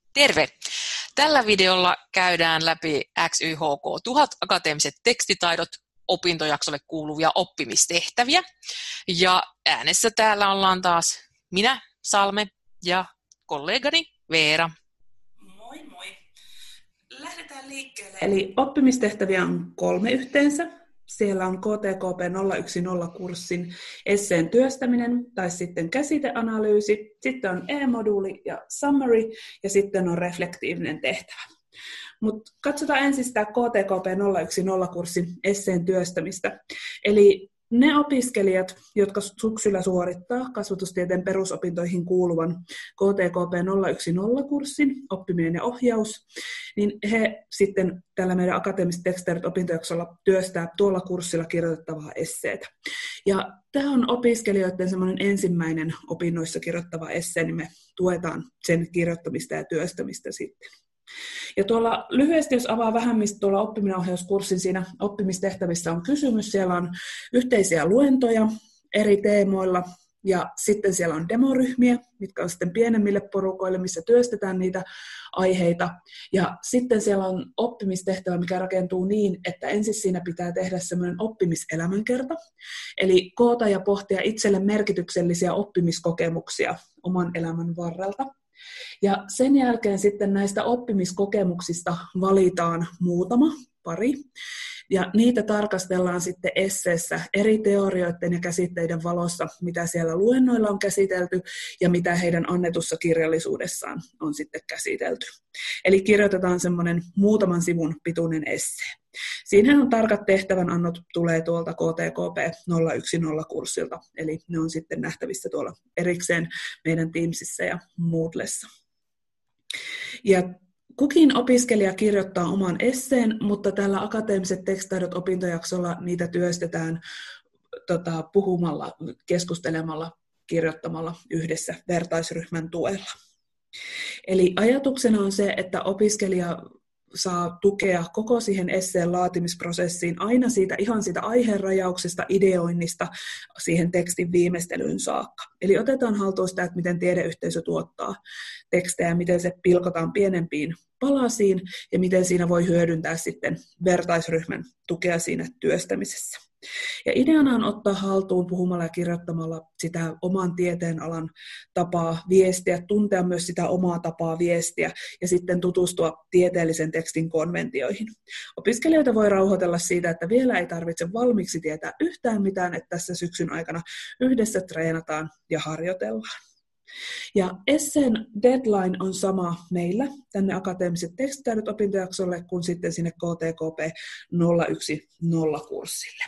Terve! Tällä videolla käydään läpi XYHK 1000 akateemiset tekstitaidot opintojaksolle kuuluvia oppimistehtäviä. Ja äänessä täällä ollaan taas minä, Salme, ja kollegani Veera. Moi moi! Lähdetään liikkeelle. Eli oppimistehtäviä on 3 yhteensä. Siellä on KTKP 010-kurssin esseen työstäminen tai sitten käsiteanalyysi, sitten on e-moduuli ja summary ja sitten on reflektiivinen tehtävä. Mutta katsotaan ensin sitä KTKP 010-kurssin esseen työstämistä. Eli ne opiskelijat, jotka syksyllä suorittaa kasvatustieteen perusopintoihin kuuluvan KTKP 010-kurssin, oppiminen ja ohjaus, niin he sitten tällä meidän akateemiset tekstitaidot opintojaksolla työstää tuolla kurssilla kirjoitettavaa esseetä. Ja tämä on opiskelijoiden semmoinen ensimmäinen opinnoissa kirjoittava essee, niin me tuetaan sen kirjoittamista ja työstämistä sitten. Ja tuolla lyhyesti, jos avaa vähän, mistä tuolla oppiminen-ohjauskurssin siinä oppimistehtävissä on kysymys, siellä on yhteisiä luentoja eri teemoilla, ja sitten siellä on demoryhmiä, mitkä on sitten pienemmille porukoille, missä työstetään niitä aiheita. Ja sitten siellä on oppimistehtävä, mikä rakentuu niin, että ensin siinä pitää tehdä semmoinen oppimiselämänkerta, eli koota ja pohtia itselle merkityksellisiä oppimiskokemuksia oman elämän varrelta. Ja sen jälkeen sitten näistä oppimiskokemuksista valitaan pari, ja niitä tarkastellaan sitten esseessä eri teorioiden ja käsitteiden valossa, mitä siellä luennoilla on käsitelty ja mitä heidän annetussa kirjallisuudessaan on sitten käsitelty. Eli kirjoitetaan semmoinen muutaman sivun pituinen essee. Siinähän on tarkat tehtävänannot, tulee tuolta KTKP 010-kurssilta, eli ne on sitten nähtävissä tuolla erikseen meidän Teamsissa ja Moodlessa. Ja kukin opiskelija kirjoittaa oman esseen, mutta tällä akateemiset tekstitaidot opintojaksolla niitä työstetään puhumalla, keskustelemalla, kirjoittamalla yhdessä vertaisryhmän tuella. Eli ajatuksena on se, että opiskelija saa tukea koko siihen esseen laatimisprosessiin aina ihan siitä aiheenrajauksesta, ideoinnista siihen tekstin viimeistelyyn saakka. Eli otetaan haltuun sitä, että miten tiedeyhteisö tuottaa tekstejä, miten se pilkotaan pienempiin palasiin ja miten siinä voi hyödyntää sitten vertaisryhmän tukea siinä työstämisessä. Ja ideana on ottaa haltuun puhumalla ja kirjoittamalla sitä oman tieteenalan tapaa viestiä, tuntea myös sitä omaa tapaa viestiä ja sitten tutustua tieteellisen tekstin konventioihin. Opiskelijoita voi rauhoitella siitä, että vielä ei tarvitse valmiiksi tietää yhtään mitään, että tässä syksyn aikana yhdessä treenataan ja harjoitellaan. Ja esseen deadline on sama meillä tänne akateemiset tekstitaidot opintojaksolle kuin sitten sinne KTKP 010-kurssille.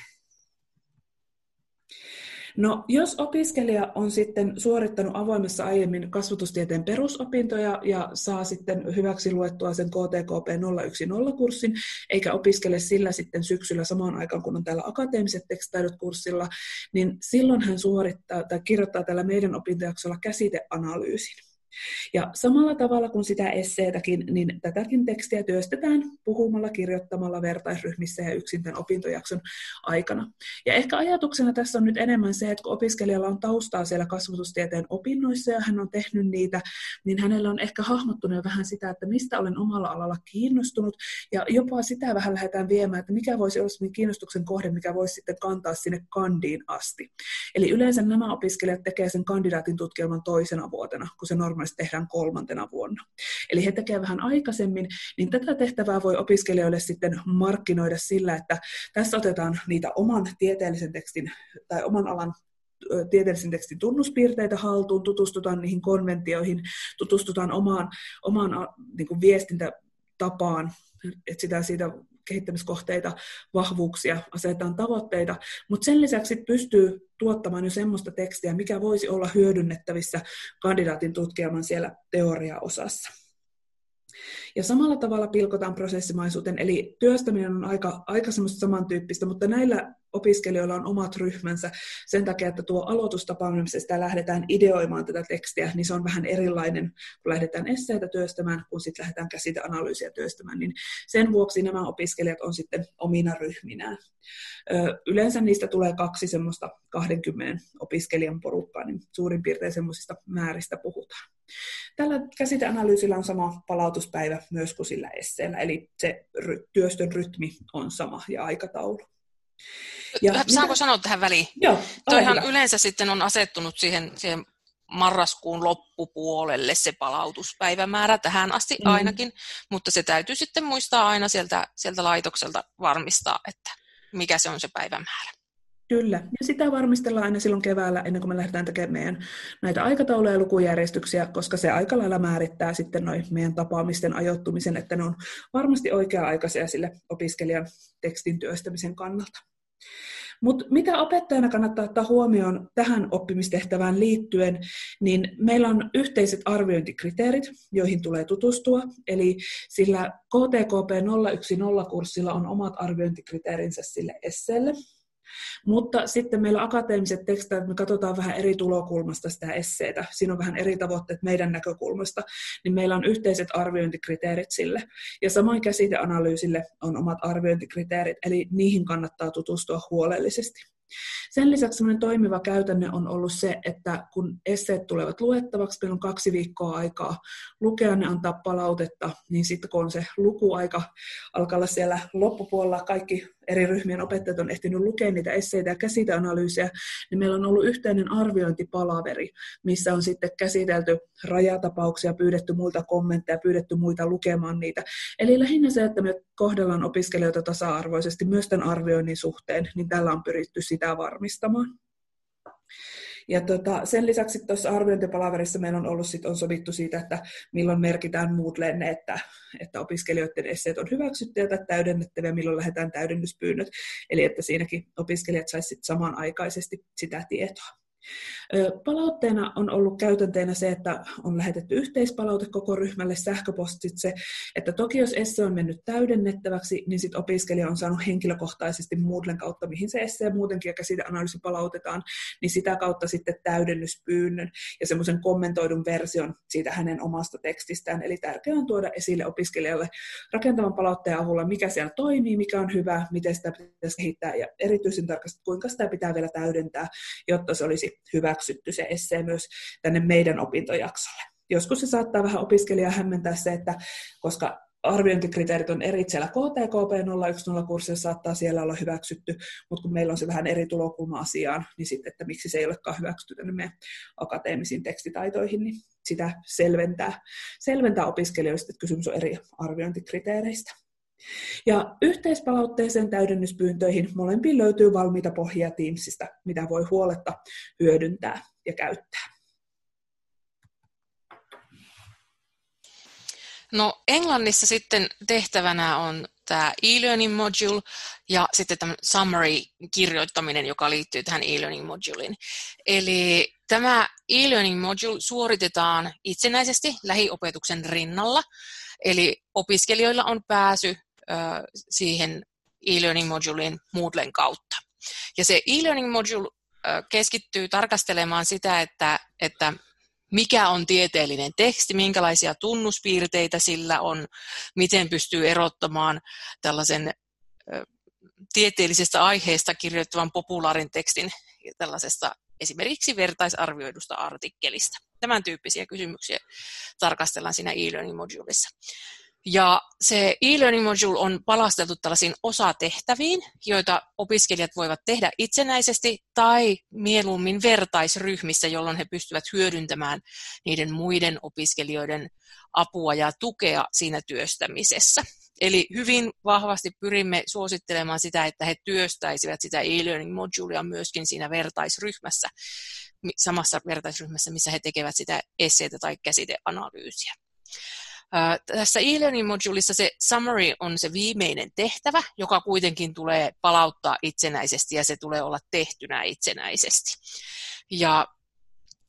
No, jos opiskelija on sitten suorittanut avoimessa aiemmin kasvatustieteen perusopintoja ja saa sitten hyväksi luettua sen KTKP 010-kurssin, eikä opiskele sillä sitten syksyllä samaan aikaan, kun on täällä akateemiset tekstitaidot-kurssilla, niin silloin hän suorittaa tai kirjoittaa tällä meidän opintojaksolla käsiteanalyysin. Ja samalla tavalla kuin sitä esseetäkin, niin tätäkin tekstiä työstetään puhumalla, kirjoittamalla vertaisryhmissä ja yksin tämän opintojakson aikana. Ja ehkä ajatuksena tässä on nyt enemmän se, että kun opiskelijalla on taustaa siellä kasvatustieteen opinnoissa ja hän on tehnyt niitä, niin hänellä on ehkä hahmottunut jo vähän sitä, että mistä olen omalla alalla kiinnostunut ja jopa sitä vähän lähdetään viemään, että mikä voisi olla sellainen kiinnostuksen kohde, mikä voisi sitten kantaa sinne kandiin asti. Eli yleensä nämä opiskelijat tekevät sen kandidaatin tutkielman toisena vuotena, kun se normaalisti tehdään 3. vuonna. Eli he tekevät vähän aikaisemmin, niin tätä tehtävää voi opiskelijoille sitten markkinoida sillä, että tässä otetaan niitä oman tieteellisen tekstin tai oman alan tieteellisen tekstin tunnuspiirteitä haltuun, tutustutaan niihin konventioihin, tutustutaan omaan niin kuin viestintätapaan, etsitään siitä kehittämiskohteita, vahvuuksia, asetetaan tavoitteita, mutta sen lisäksi pystyy tuottamaan jo semmoista tekstiä, mikä voisi olla hyödynnettävissä kandidaatin tutkielman siellä teoriaosassa. Ja samalla tavalla pilkotaan prosessimaisuuteen, eli työstäminen on aika semmoista samantyyppistä, mutta näillä opiskelijoilla on omat ryhmänsä sen takia, että tuo aloitustapaamisesta lähdetään ideoimaan tätä tekstiä, niin se on vähän erilainen, kun lähdetään esseitä työstämään, kun sitten lähdetään käsiteanalyysiä työstämään, niin sen vuoksi nämä opiskelijat on sitten omina ryhminään. Yleensä niistä tulee 2 semmoista 20 opiskelijan porukkaa, niin suurin piirtein semmoisista määristä puhutaan. Tällä käsiteanalyysillä on sama palautuspäivä myös kuin sillä esseellä, eli se työstön rytmi on sama ja aikataulu. Saanko sanoa tähän väliin? Joo, toihan yleensä sitten on asettunut siihen marraskuun loppupuolelle se palautuspäivämäärä tähän asti ainakin, mutta se täytyy sitten muistaa aina sieltä laitokselta varmistaa, että mikä se on se päivämäärä. Kyllä, ja sitä varmistellaan aina silloin keväällä, ennen kuin me lähdetään tekemään näitä aikatauluja ja lukujärjestyksiä, koska se aika lailla määrittää sitten meidän tapaamisten ajoittumisen, että ne on varmasti oikea-aikaisia sille opiskelijan tekstin työstämisen kannalta. Mutta mitä opettajana kannattaa ottaa huomioon tähän oppimistehtävään liittyen, niin meillä on yhteiset arviointikriteerit, joihin tulee tutustua. Eli sillä KTKP 010-kurssilla on omat arviointikriteerinsä sille esseelle. Mutta sitten meillä akateemiset tekstit, me katsotaan vähän eri tulokulmasta sitä esseetä. Siinä on vähän eri tavoitteet meidän näkökulmasta, niin meillä on yhteiset arviointikriteerit sille. Ja samoin käsiteanalyysille on omat arviointikriteerit, eli niihin kannattaa tutustua huolellisesti. Sen lisäksi sellainen toimiva käytänne on ollut se, että kun esseet tulevat luettavaksi, meillä on 2 viikkoa aikaa lukea ne, antaa palautetta, niin sitten kun on se lukuaika alkaa olla siellä loppupuolella, kaikki eri ryhmien opettajat on ehtinyt lukea niitä esseitä ja käsiteanalyysejä, niin meillä on ollut yhteinen arviointipalaveri, missä on sitten käsitelty rajatapauksia, pyydetty muilta kommentteja, pyydetty muita lukemaan niitä. Eli lähinnä se, että me kohdellaan opiskelijoita tasa-arvoisesti myös tämän arvioinnin suhteen, niin tällä on pyritty sitä varmistamaan. Ja sen lisäksi tuossa arviointipalaverissa meillä on ollut on sovittu siitä, että milloin merkitään Moodleen, että opiskelijoiden esseet on hyväksyttyjä tai täydennettäviä, milloin lähdetään täydennyspyynnöt, eli että siinäkin opiskelijat saisivat samanaikaisesti sitä tietoa. Palautteena on ollut käytänteenä se, että on lähetetty yhteispalaute koko ryhmälle sähköpostitse, että toki jos esse on mennyt täydennettäväksi, niin sit opiskelija on saanut henkilökohtaisesti Moodlen kautta, mihin se esse muutenkin ja käsiteanalyysi palautetaan, niin sitä kautta sitten täydennyspyynnön ja semmoisen kommentoidun version siitä hänen omasta tekstistään. Eli tärkeää on tuoda esille opiskelijalle rakentavan palautteen avulla, mikä siellä toimii, mikä on hyvä, miten sitä pitäisi kehittää ja erityisen tarkasti, kuinka sitä pitää vielä täydentää, jotta se olisi hyväksytty se essee myös tänne meidän opintojaksolle. Joskus se saattaa vähän opiskelijaa hämmentää se, että koska arviointikriteerit on eri siellä KTKP 010-kurssilla, saattaa siellä olla hyväksytty, mutta kun meillä on se vähän eri tulokulma asiaan, niin sitten, että miksi se ei olekaan hyväksytty tänne meidän akateemisiin tekstitaitoihin, niin sitä selventää opiskelijoille, että kysymys on eri arviointikriteereistä. Ja yhteispalautteeseen täydennyspyyntöihin molempiin löytyy valmiita pohjia Teamsista, mitä voi huoletta hyödyntää ja käyttää. No Englannissa sitten tehtävänä on tämä e-learning module ja sitten tämä summary-kirjoittaminen, joka liittyy tähän e-learning moduliin. Eli tämä e-learning module suoritetaan itsenäisesti lähiopetuksen rinnalla, eli opiskelijoilla on pääsy siihen e-learning moduliin Moodlen kautta. Ja se e-learning module keskittyy tarkastelemaan sitä, että mikä on tieteellinen teksti, minkälaisia tunnuspiirteitä sillä on, miten pystyy erottamaan tällaisen tieteellisestä aiheesta kirjoittavan populaarin tekstin tällaisesta esimerkiksi vertaisarvioidusta artikkelista. Tämän tyyppisiä kysymyksiä tarkastellaan siinä e-learning modulissa. Ja se e-learning module on palasteltu tällaisiin osatehtäviin, joita opiskelijat voivat tehdä itsenäisesti tai mieluummin vertaisryhmissä, jolloin he pystyvät hyödyntämään niiden muiden opiskelijoiden apua ja tukea siinä työstämisessä. Eli hyvin vahvasti pyrimme suosittelemaan sitä, että he työstäisivät sitä e-learning modulea myöskin siinä vertaisryhmässä, samassa vertaisryhmässä, missä he tekevät sitä esseitä tai käsiteanalyysiä. Tässä e-learning modulissa se summary on se viimeinen tehtävä, joka kuitenkin tulee palauttaa itsenäisesti ja se tulee olla tehtynä itsenäisesti. Ja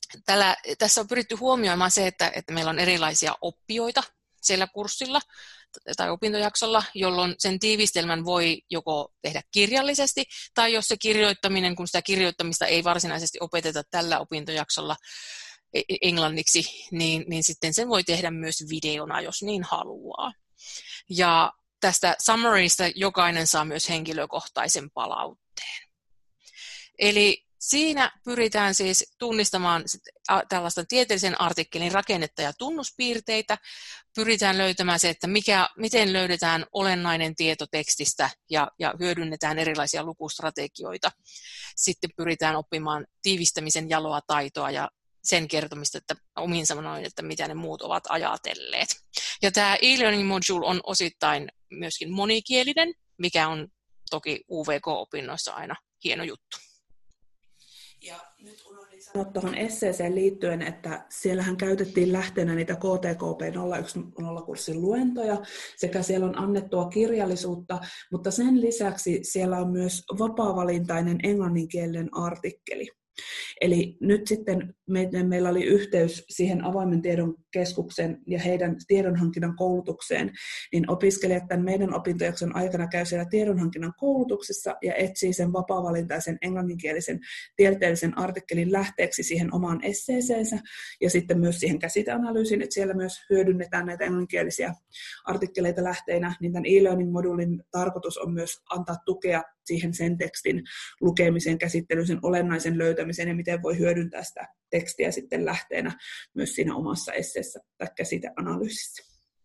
tässä on pyritty huomioimaan se, että meillä on erilaisia oppijoita siellä kurssilla. tai opintojaksolla, jolloin sen tiivistelmän voi joko tehdä kirjallisesti, tai jos se kirjoittaminen, kun sitä kirjoittamista ei varsinaisesti opeteta tällä opintojaksolla englanniksi, niin sitten sen voi tehdä myös videona, jos niin haluaa. Ja tästä summarysta jokainen saa myös henkilökohtaisen palautteen. Eli siinä pyritään siis tunnistamaan tällaista tieteellisen artikkelin rakennetta ja tunnuspiirteitä. Pyritään löytämään se, että miten löydetään olennainen tieto tekstistä ja hyödynnetään erilaisia lukustrategioita. Sitten pyritään oppimaan tiivistämisen jaloa taitoa ja sen kertomista, että omin sanoin, että mitä ne muut ovat ajatelleet. Ja tämä e-learning module on osittain myöskin monikielinen, mikä on toki UVK-opinnoissa aina hieno juttu. Ja nyt unohdin sanoa tuohon esseeseen liittyen, että siellähän käytettiin lähteenä niitä KTKP 010-kurssin luentoja, sekä siellä on annettua kirjallisuutta, mutta sen lisäksi siellä on myös vapaavalintainen englanninkielinen artikkeli. Eli nyt sitten meillä oli yhteys siihen avoimen tiedon keskuksen ja heidän tiedonhankinnan koulutukseen, niin opiskelijat tämän meidän opintojakson aikana käy siellä tiedonhankinnan koulutuksessa ja etsii sen vapaavalintaisen englanninkielisen tieteellisen artikkelin lähteeksi siihen omaan esseeseensä ja sitten myös siihen käsiteanalyysiin, että siellä myös hyödynnetään näitä englanninkielisiä artikkeleita lähteinä, niin tämän e-learning-modulin tarkoitus on myös antaa tukea siihen sen tekstin lukemisen, käsittelyyn, sen olennaisen löytämisen ja miten voi hyödyntää sitä tekstiä sitten lähteenä myös siinä omassa esseessä tai käsiteanalyysissä.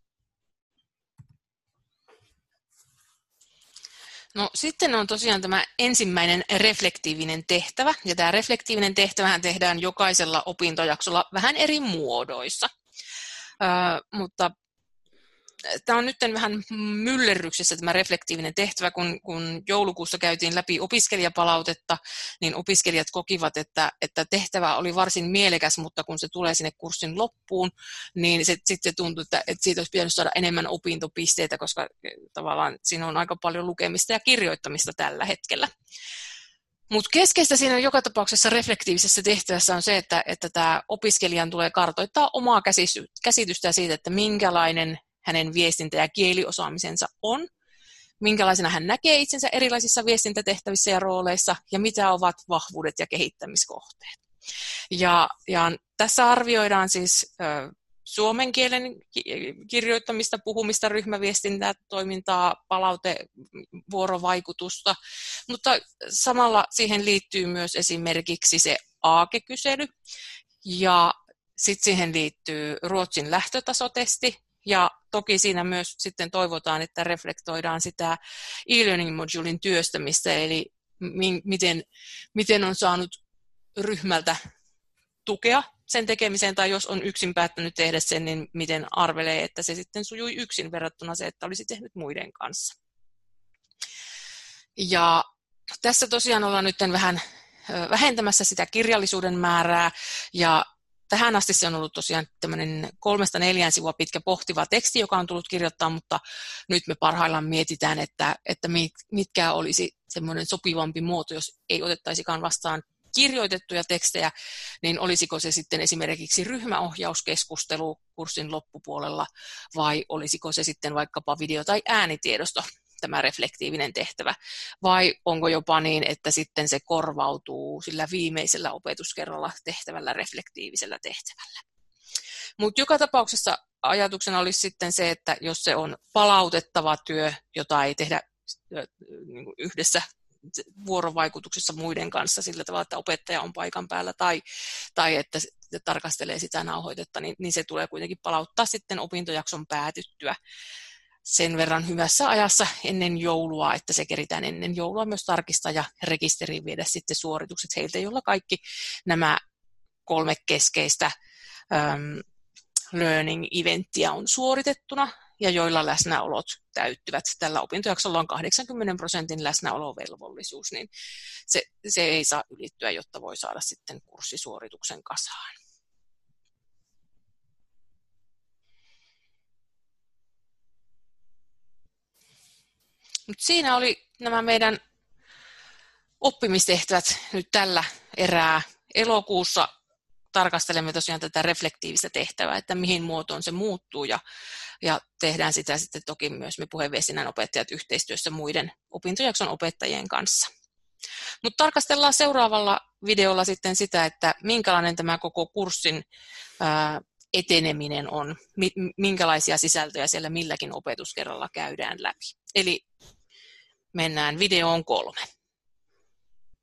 No sitten on tosiaan tämä ensimmäinen reflektiivinen tehtävä, ja tämä reflektiivinen tehtävähän tehdään jokaisella opintojaksolla vähän eri muodoissa, mutta tämä on nyt vähän myllerryksessä tämä reflektiivinen tehtävä, kun joulukuussa käytiin läpi opiskelijapalautetta, niin opiskelijat kokivat, että tehtävä oli varsin mielekäs, mutta kun se tulee sinne kurssin loppuun, niin sitten tuntui, että siitä olisi pitänyt saada enemmän opintopisteitä, koska tavallaan siinä on aika paljon lukemista ja kirjoittamista tällä hetkellä. Mutta keskeistä siinä joka tapauksessa reflektiivisessä tehtävässä on se, että tämä opiskelijan tulee kartoittaa omaa käsitystä siitä, että minkälainen hänen viestintä- ja kieliosaamisensa on, minkälaisena hän näkee itsensä erilaisissa viestintätehtävissä ja rooleissa, ja mitä ovat vahvuudet ja kehittämiskohteet. Ja tässä arvioidaan siis suomen kielen kirjoittamista, puhumista, ryhmäviestintää, toimintaa, palautevuorovaikutusta, mutta samalla siihen liittyy myös esimerkiksi se AAKE-kysely, ja sitten siihen liittyy Ruotsin lähtötasotesti, ja toki siinä myös sitten toivotaan, että reflektoidaan sitä e-learning modulin työstämistä, eli miten on saanut ryhmältä tukea sen tekemiseen, tai jos on yksin päättänyt tehdä sen, niin miten arvelee, että se sitten sujui yksin verrattuna se, että olisi tehnyt muiden kanssa. Ja tässä tosiaan ollaan nyt vähän vähentämässä sitä kirjallisuuden määrää, ja tähän asti se on ollut tosiaan tämmöinen 3-4 sivua pitkä pohtiva teksti, joka on tullut kirjoittaa, mutta nyt me parhaillaan mietitään, että mitkä olisi semmoinen sopivampi muoto, jos ei otettaisikaan vastaan kirjoitettuja tekstejä, niin olisiko se sitten esimerkiksi ryhmäohjauskeskustelu kurssin loppupuolella, vai olisiko se sitten vaikkapa video- tai äänitiedosto, tämä reflektiivinen tehtävä, vai onko jopa niin, että sitten se korvautuu sillä viimeisellä opetuskerralla tehtävällä reflektiivisellä tehtävällä. Mutta joka tapauksessa ajatuksena olisi sitten se, että jos se on palautettava työ, jota ei tehdä yhdessä vuorovaikutuksessa muiden kanssa sillä tavalla, että opettaja on paikan päällä tai että tarkastelee sitä nauhoitetta, niin se tulee kuitenkin palauttaa sitten opintojakson päätyttyä sen verran hyvässä ajassa ennen joulua, että se keritään ennen joulua myös tarkistaa ja rekisteriin viedä sitten suoritukset heiltä, joilla kaikki nämä 3 keskeistä learning-eventtiä on suoritettuna ja joilla läsnäolot täyttyvät. Tällä opintojaksolla on 80% läsnäolovelvollisuus, niin se ei saa ylittyä, jotta voi saada sitten kurssisuorituksen kasaan. Mutta siinä oli nämä meidän oppimistehtävät nyt tällä erää. Elokuussa tarkastelemme tosiaan tätä reflektiivistä tehtävää, että mihin muotoon se muuttuu ja tehdään sitä sitten toki myös me puheenviestinnän opettajat yhteistyössä muiden opintojakson opettajien kanssa. Mutta tarkastellaan seuraavalla videolla sitten sitä, että minkälainen tämä koko kurssin eteneminen on, minkälaisia sisältöjä siellä milläkin opetuskerralla käydään läpi. Eli mennään videoon 3.